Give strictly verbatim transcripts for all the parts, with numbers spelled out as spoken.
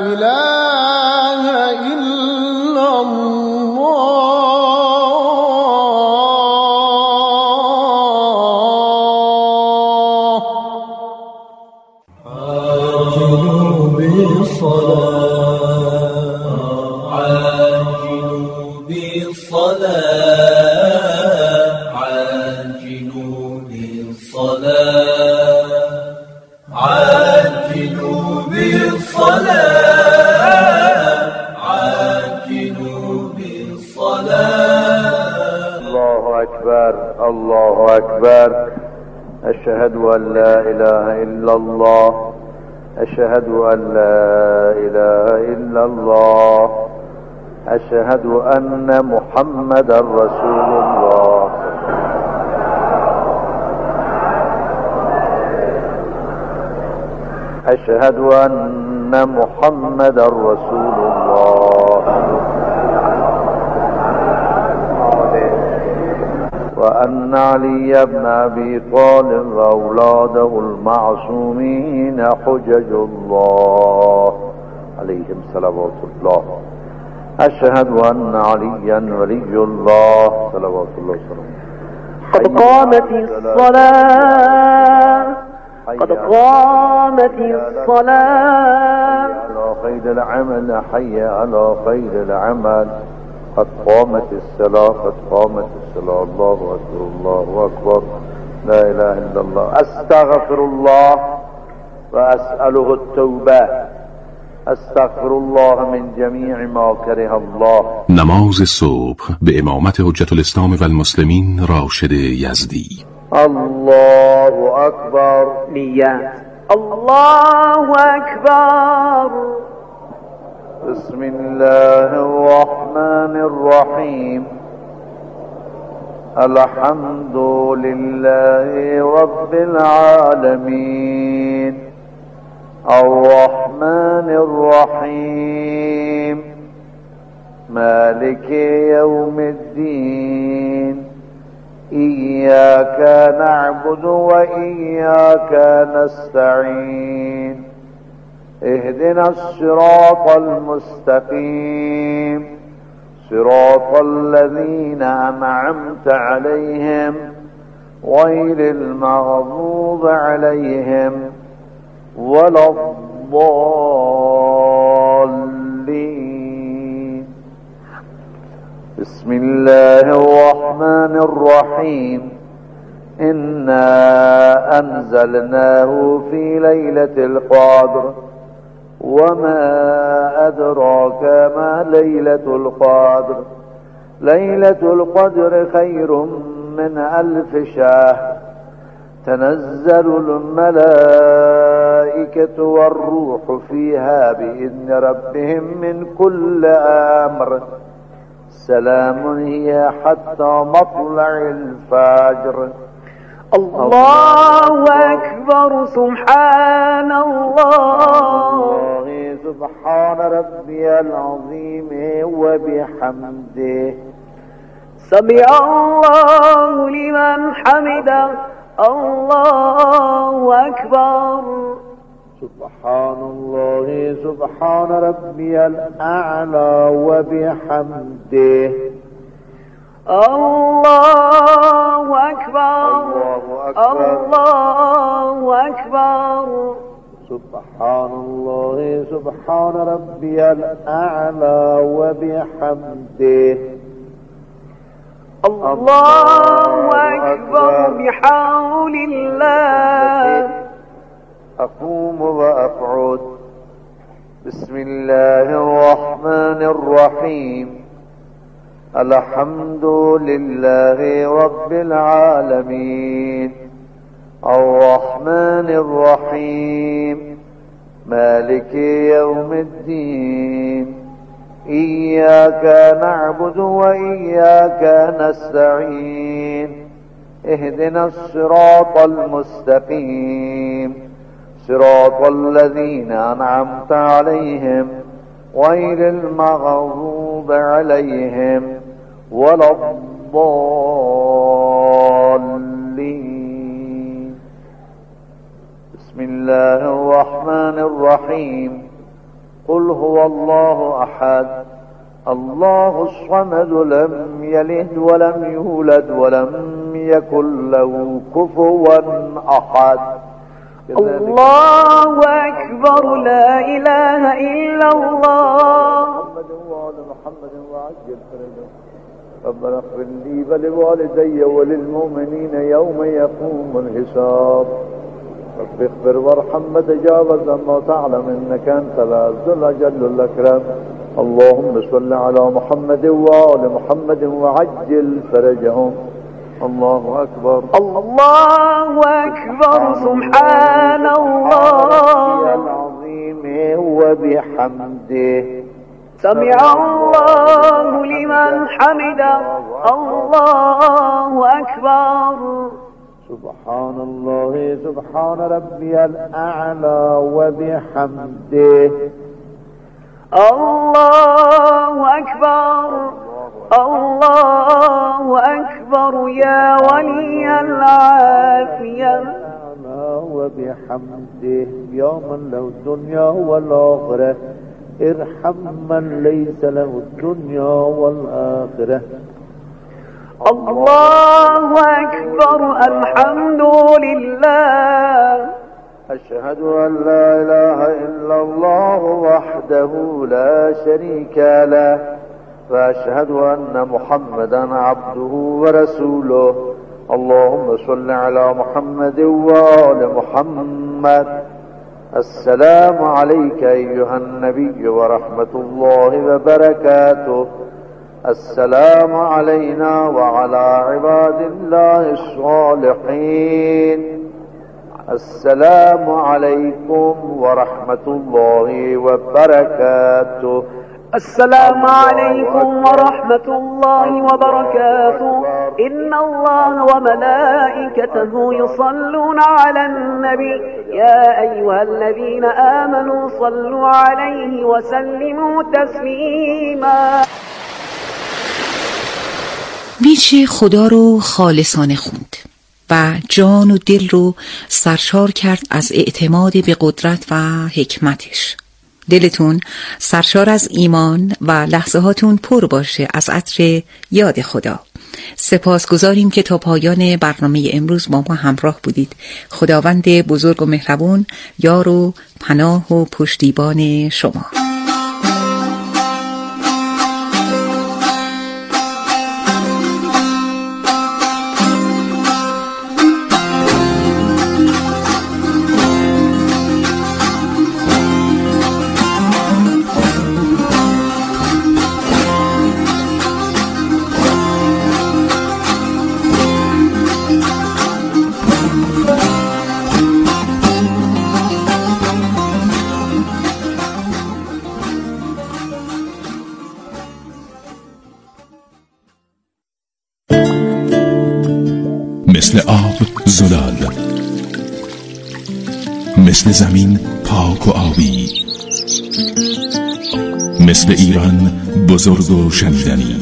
إله إلا الله. عاجلوا بالصلاة عاجلوا بالصلاة عاجلوا بالصلاة عاجلوا بالصلاة عاجلوا بالصلاة. الله أكبر الله أكبر. أشهد أن لا إله إلا الله أشهد أن لا إله إلا الله أشهد أن محمدا رسول الله. أشهد أن محمدا رسول الله وأن علي بن أبي طالب وأولاده المعصومين حجج الله عليهم صلوات الله. أشهد أن عليا ولي الله صلوات الله وسلامه. قد قامت الصلاة قد قامت الصلاة. حي على خير العمل حي على خير العمل. قد قامت الصلاة قد قامت الصلاة. الله أكبر الله أكبر. لا إله إلا الله. أستغفر الله وأسأله التوبة. أستغفر الله من جميع ما كره الله. نماز صبح به امامت حجت الاسلام و المسلمین راشد یزدی. الله أكبر. نیت. الله أكبر. بسم الله الرحمن الرحيم. الحمد لله رب العالمين الرحمن الرحيم مالك يوم الدين. إياك نعبد وإياك نستعين. اهدنا الصراط المستقيم صراط الذين أنعمت عليهم غير المغضوب عليهم ولا الضالين. بسم الله الرحمن الرحيم. إنا أنزلناه في ليلة القدر وما أدراك ما ليلة القدر. ليلة القدر خير من ألف شهر. تنزل الملائكة والروح فيها بإذن ربهم من كل أمر. سلام هي حتى مطلع الفجر. الله أكبر. سبحان الله. سبحان ربي العظيم وبحمده. سمع الله لمن حمده. الله أكبر. سبحان الله سبحان ربي الأعلى وبحمده. الله أكبر. الله أكبر. سبحان الله سبحان ربي الأعلى وبحمده. الله أكبر بحول الله. أقوم وأقعد. بسم الله الرحمن الرحيم. الحمد لله رب العالمين الرحمن الرحيم مالك يوم الدين. إياك نعبد وإياك نستعين. اهدنا الصراط المستقيم صراط الذين أنعمت عليهم غير المغضوب عليهم ولا الضالين. بسم الله الرحمن الرحيم. قل هو الله احد الله الصمد لم يلد ولم يولد ولم يكن له كفوا احد. الله أكبر لا إله إلا الله. محمد وآل محمد وعجل فرجهم. ربنا اغفر لي ولوالدي وللمؤمنين يوم يقوم الحساب. رب اغفر وارحم وتجاوز ما تعلم انك انت العز الاجل الاكرم. اللهم صل على محمد وآل محمد وعجل فرجهم. الله أكبر الله أكبر سبحان الله العظيم وبحمده سمع الله لمن حمده. الله أكبر. سبحان الله سبحان ربي الأعلى وبحمده. الله أكبر الله أكبر يا ولي العافية. وبحمده يا من له الدنيا والآخرة ارحم من ليس له الدنيا والآخرة. الله أكبر الحمد لله. أشهد أن لا إله إلا الله وحده لا شريك له وأشهد أن محمدا عبده ورسوله. اللهم صل على محمد وآل محمد. السلام عليك أيها النبي ورحمة الله وبركاته. السلام علينا وعلى عباد الله الصالحين. السلام عليكم ورحمة الله وبركاته. السلام عليكم ورحمة الله وبركاته. إن الله وملائكته يصلون على النبي يا أيها الذين آمنوا صلوا عليه وسلموا تسلیما. میشه خدا رو خالصانه خوند و جان و دل رو سرشار کرد از اعتماد به قدرت و حکمتش. دلتون سرشار از ایمان و لحظه هاتون پر باشه از عطر یاد خدا. سپاسگزاریم که تا پایان برنامه امروز با ما همراه بودید. خداوند بزرگ و مهربون یار و پناه و پشتیبان شما. مثل آب زلال، مثل زمین پاک و آبی، مثل ایران بزرگ و شنیدنی.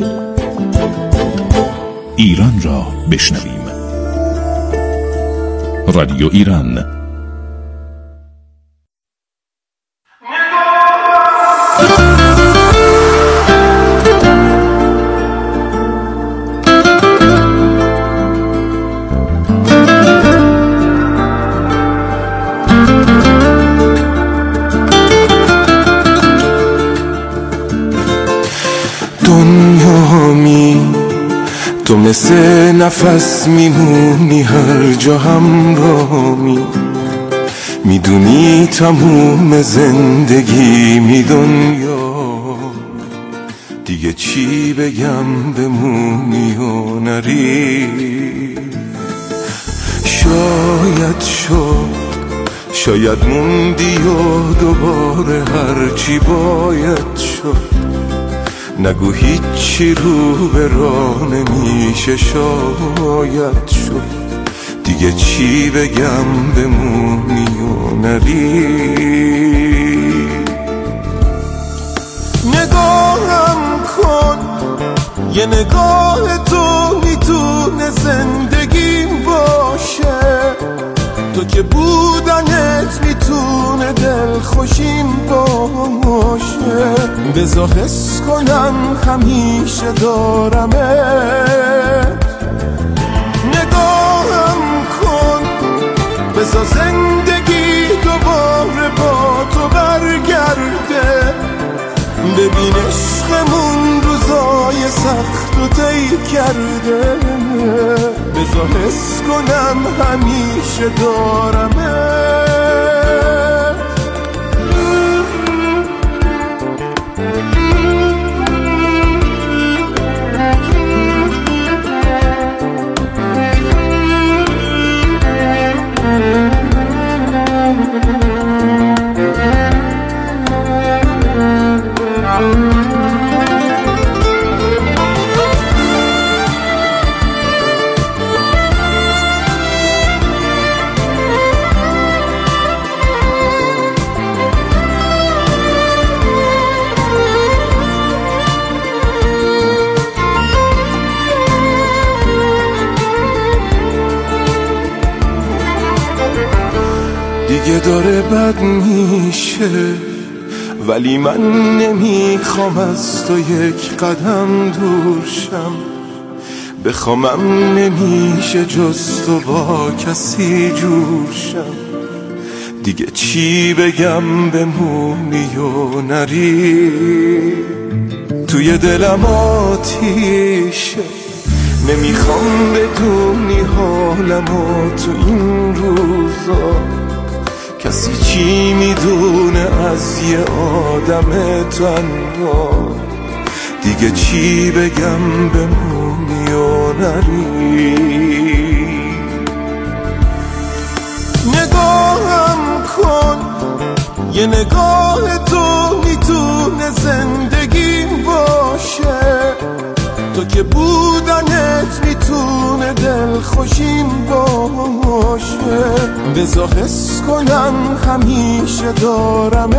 ایران را بشنویم. رادیو ایران. تو مثل نفس میمونی هر جا همراهمی، میدونی تموم زندگی می دنیا، دیگه چی بگم بمونی و نری. شاید شد شاید موندی و دوباره هرچی باید شد، نگو هیچی رو به راه نمیشه. شاید شد دیگه چی بگم بمونی و نری. نگاهم کن یه نگاه تو میتونه زندگیم باشه، تو که بودنت میتونه دلخوشیم باشه. بذار حس کنم همیشه دارمت. نگاهم کن بذار زندگی دوباره با تو برگرده. ببین عشقمون روزای سخت و طی کرده. بذار حس کنم همیشه دارمت. دیگه داره بد میشه ولی من نمیخوام از تو یک قدم دور شم. بخوامم نمیشه جز تو با کسی جور شم. دیگه چی بگم بمونی و نری. توی دلم آتیشه نمیخوام بدونی حالمو تو این روزا. کسی چی میدونه از یه آدم تنها. دیگه چی بگم بمونی و نری. نگاهم کن یه نگاه تو میتونه زندگیم باشه. تو که بودنت میتونه دل خوشیم باشه. بذار حس کنم همیشه دارمت.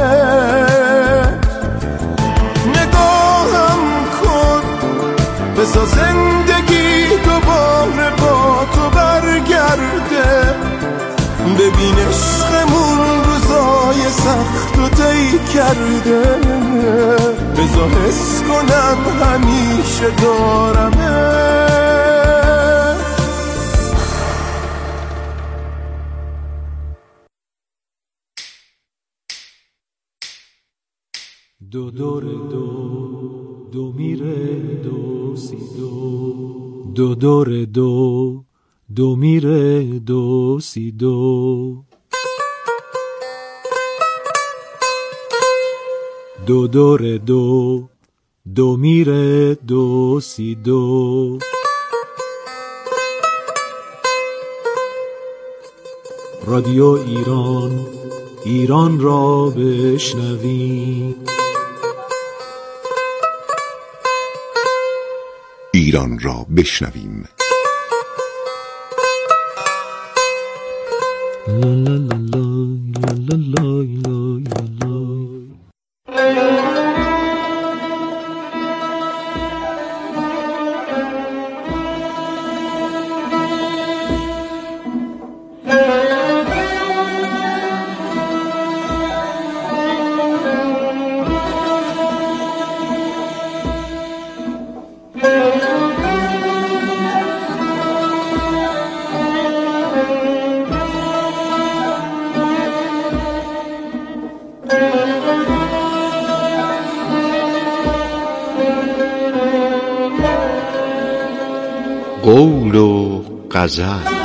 نگاهم کن بذار زندگی دوباره با تو برگرده. ببین عشقمون روزای سخت و طی کرده. بذار حس کنم همیشه دارمت. دو دور دو دو میره دو سی دو. دو دور دو دو میره دو سی دو. دو دور دو دو میره دو سی دو. رادیو ایران ایران را بشنوی. ایران را بشنویم. لا لا لا لا لا لا لا لا. قول و غزل.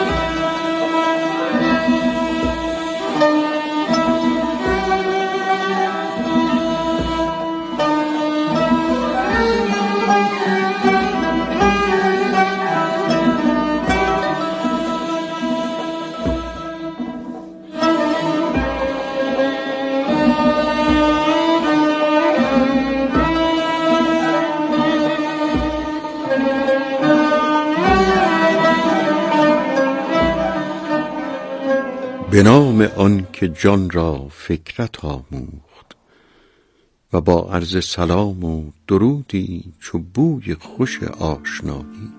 به نام آن که جان را فکرت آموخت و با عرض سلام و درودی چو بوی خوش آشنایی.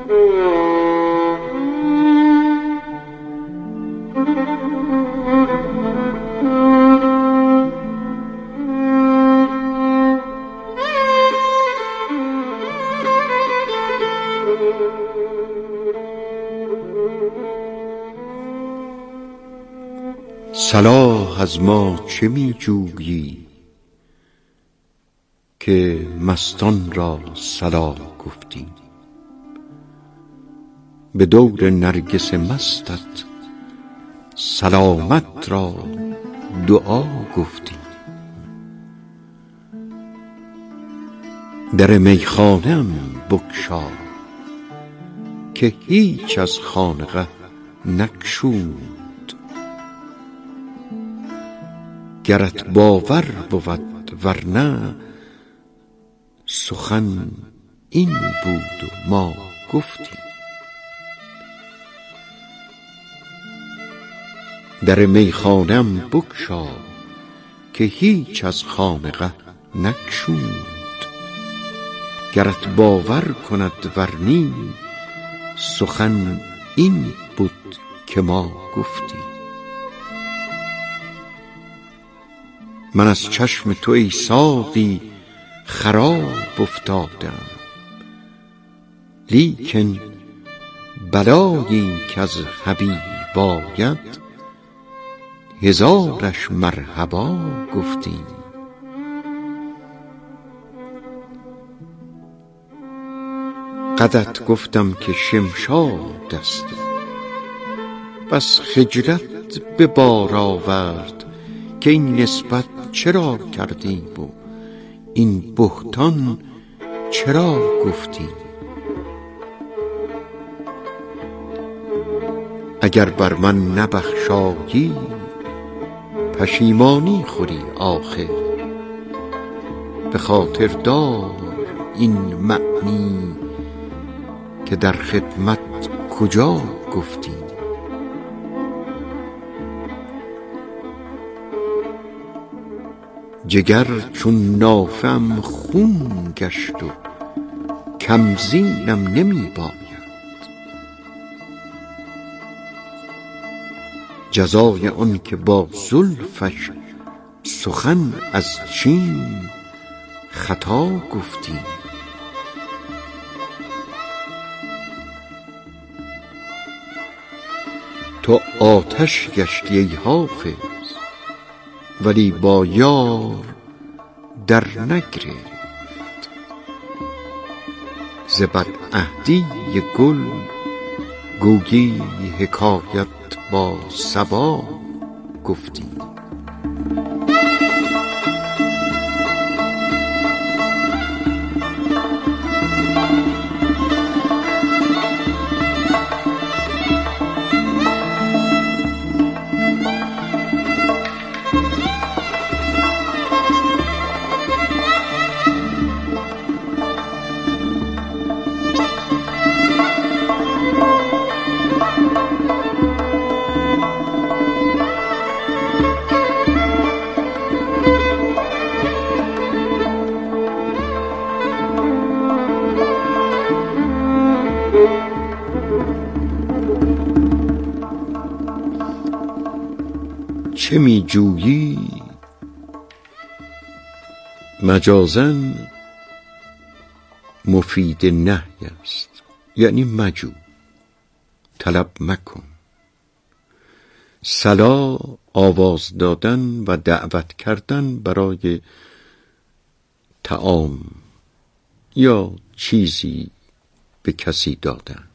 صلاح از ما چه می جویی که مستان را صلاح گفتیم؟ به دور نرگس مستت سلامت را دعا گفتیم. در میخانه‌ام بگشا که هیچ از خانقه نگشود. گرت باور بود ورنه سخن این بود و ما گفتیم. در میخانه‌ام بگشا که هیچ از خانقه نگشود. گرت باور کند ورنی سخن این بود که ما گفتیم. من از چشم تو ای ساقی خراب افتادم، لیکن بلایی که از حبیب آید هزارش مرحبا گفتیم. قدت گفتم که شمشاد است، بس خجلت به بار آورد که این نسبت چرا کردیم و این بهتان چرا گفتیم. اگر بر من نبخشایی پشیمانی خوری آخر. به خاطر دار این معنی که در خدمت کجا گفتیم. جگر چون نافم خون گشت و کمزینم نمی باید. جزای آن که با زلفش سخن از چین خطا گفتیم. تو آتش گشتی ای حافظ ولی با یار در نگرفت. ز بدعهدی گل گویی حکایت با صبا گفتیم. چه می جویی؟ مجازاً مفید نهی است، یعنی مجو، طلب مکن. صلا آواز دادن و دعوت کردن برای طعام یا چیزی به کسی دادن.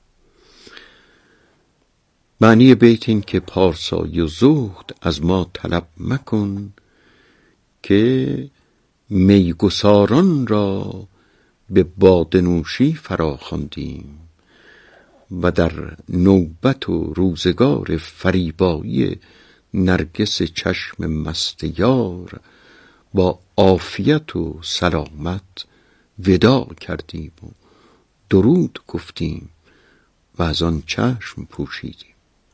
معنی بیت این که پارسایی و زهد از ما طلب مکن که میگساران را به باده نوشی فراخواندیم و در نوبت و روزگار فریبایی نرگس چشم مست یار با عافیت و سلامت وداع کردیم و درود گفتیم و از آن چشم پوشیدیم.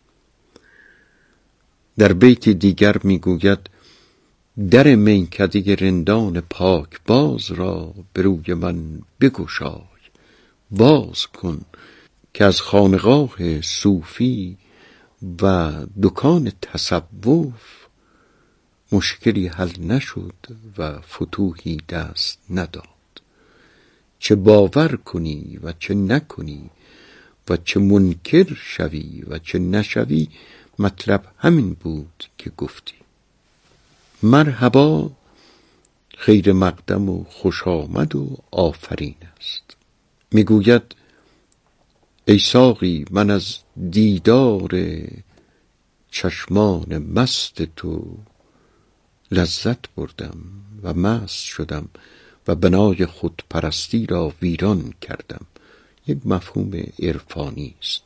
در بیت دیگر میگوید در میکده رندان پاک باز را به روی من بگشای، باز کن که از خانقاه صوفی و دکان تصوف مشکلی حل نشد و فتوحی دست نداد. چه باور کنی و چه نکنی و چه منکر شوی و چه نشوی، مطلب همین بود که گفتی. مرحبا، خیر مقدم و خوش آمد و آفرین است. میگوید ای ساقی، من از دیدار چشمان مست تو لذت بردم و مست شدم و بنای خودپرستی را ویران کردم. یک مفهوم عرفانی است.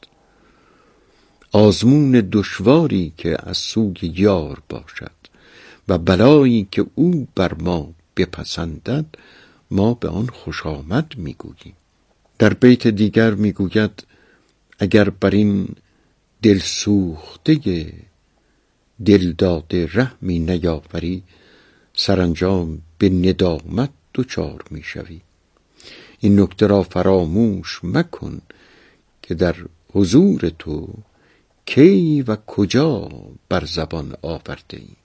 آزمون دشواری که از سوی یار باشد و بلایی که او بر ما بپسندد، ما به آن خوش آمد میگوییم. در بیت دیگر میگوید اگر بر این دل سوخته دل داده رحمی نیاوری، سرانجام به ندامت دچار میشوی. این نکته را فراموش مکن که در حضور تو کی و کجا بر زبان آورده ای.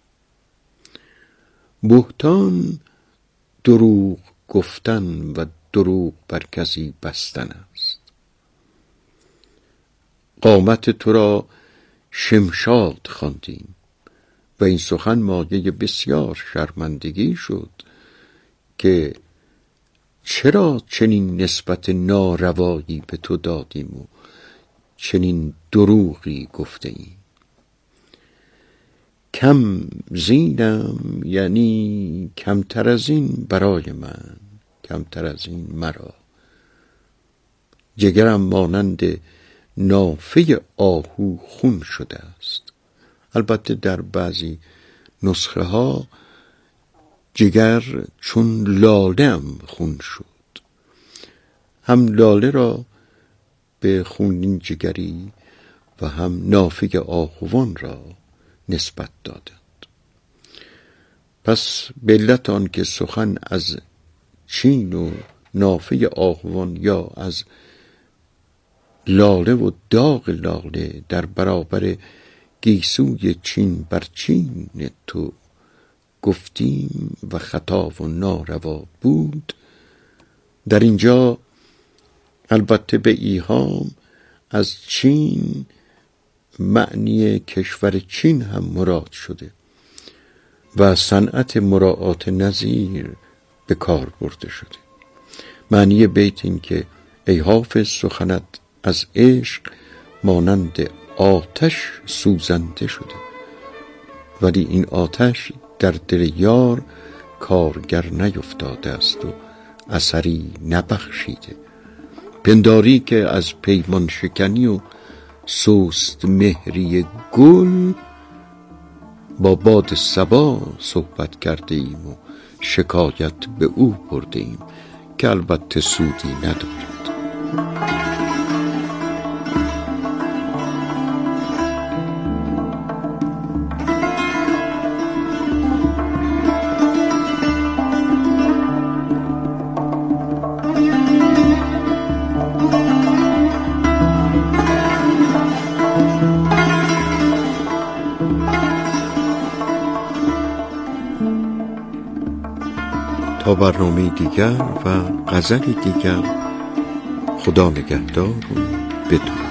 بهتان دروغ گفتن و دروغ بر کسی بستن است. قامت تو را شمشاد خواندیم و این سخن مایه بسیار شرمندگی شد که چرا چنین نسبت ناروایی به تو دادیم و چنین دروغی گفته ایم. کم زینم یعنی کمتر از این برای من، کمتر از این مرا. جگرم مانند نافه آهو خون شده است. البته در بعضی نسخه ها جگر چون لاله‌ام خون شد. هم لاله را به خونین جگری و هم نافه آهوان را نسبت دادند. پس به علت آن که سخن از چین و نافه آهوان یا از لاله و داغ لاله در برابر گیسوی چین بر چین تو گفتیم و خطا و ناروا بود، در اینجا البته به ایهام از چین معنی کشور چین هم مراد شده و صنعت مراعات نظیر به کار برده شده. معنی بیت این که ای حافظ سخنت از عشق مانند آتش سوزنده شده، ولی این آتش در دل یار کارگر نیفتاده است و اثری نبخشیده. پنداری که از پیمان شکنی و سست مهری گل با باد صبا صحبت کرده ایم و شکایت به او برده ایم که البته سودی ندارد. تا برنامه دیگر و غزل دیگر، خدا نگهدار و بدرود.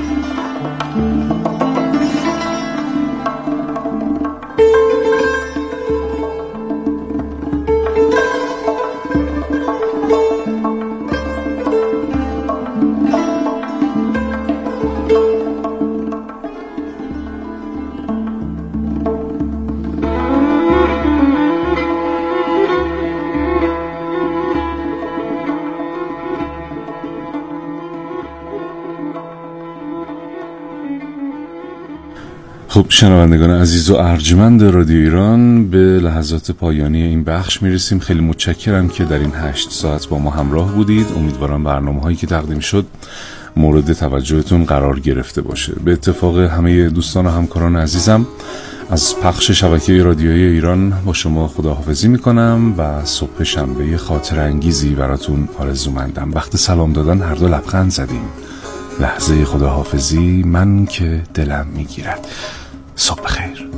خب شنوندگان عزیز و ارجمند رادیو ایران، به لحظات پایانی این بخش میرسیم. خیلی متشکرم که در این هشت ساعت با ما همراه بودید. امیدوارم برنامه هایی که تقدیم شد مورد توجهتون قرار گرفته باشه. به اتفاق همه دوستان و همکاران عزیزم از پخش شبکه رادیویی ایران با شما خداحافظی میکنم و صبح شنبه خاطر انگیزی براتون آرزومندم. وقت سلام دادن هر دو لبخند زدیم. لحظه خداحافظی، من که دلم میگیرد. صبح خیر.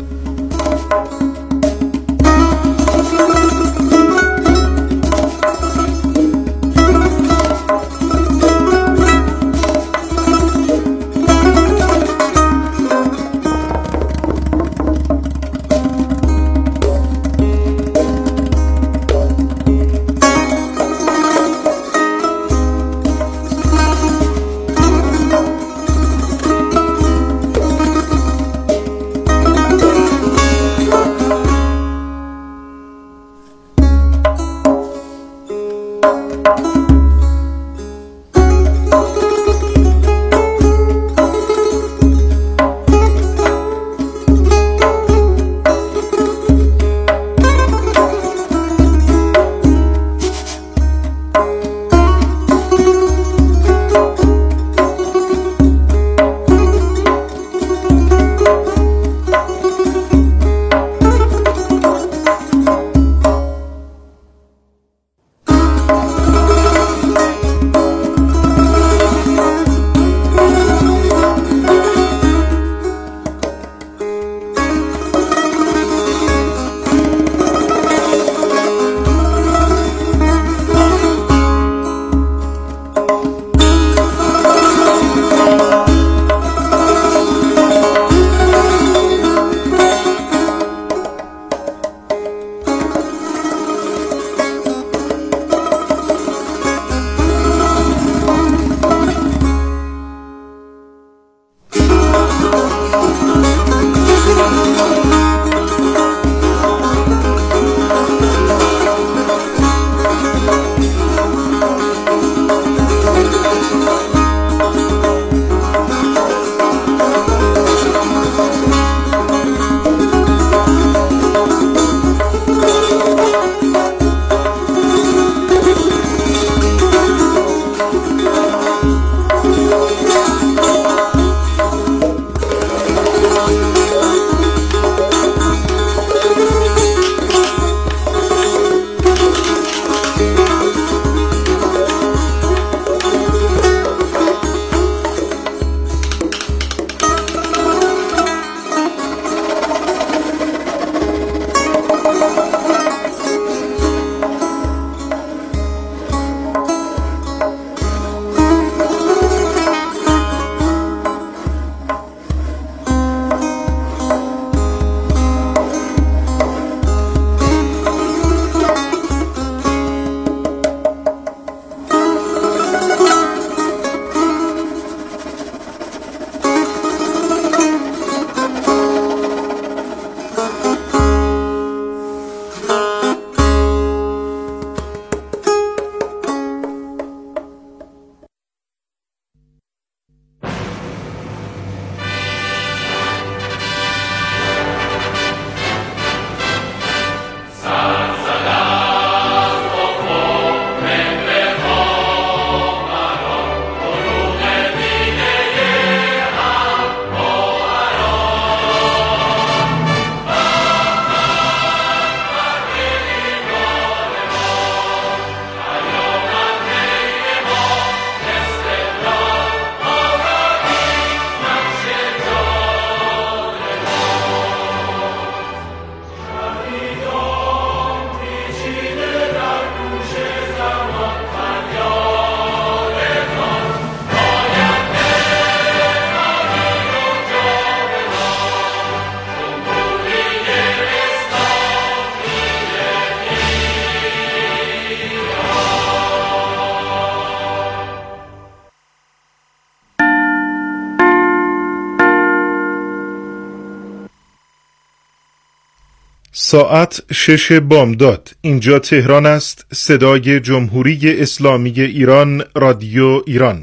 ساعت شش بامداد. اینجا تهران است. صدای جمهوری اسلامی ایران، رادیو ایران.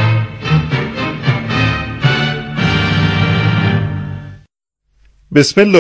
بسم الله